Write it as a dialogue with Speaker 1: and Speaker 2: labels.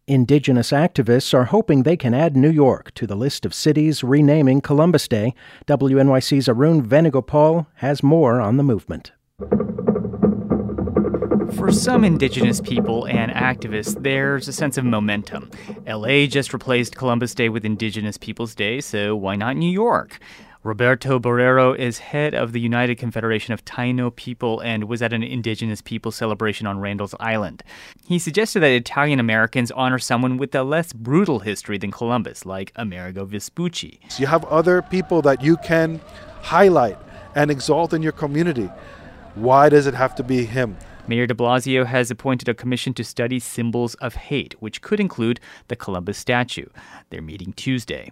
Speaker 1: Indigenous activists are hoping they can add New York to the list of cities renaming Columbus Day. WNYC's Arun Venugopal has more on the movement.
Speaker 2: For some Indigenous people and activists, there's a sense of momentum. LA just replaced Columbus Day with Indigenous Peoples Day, so why not New York? Roberto Borrero is head of the United Confederation of Taino People and was at an Indigenous People celebration on Randall's Island. He suggested that Italian Americans honor someone with a less brutal history than Columbus, like Amerigo Vespucci.
Speaker 3: So you have other people that you can highlight and exalt in your community. Why does it have to be him?
Speaker 2: Mayor de Blasio has appointed a commission to study symbols of hate, which could include the Columbus statue. They're meeting Tuesday.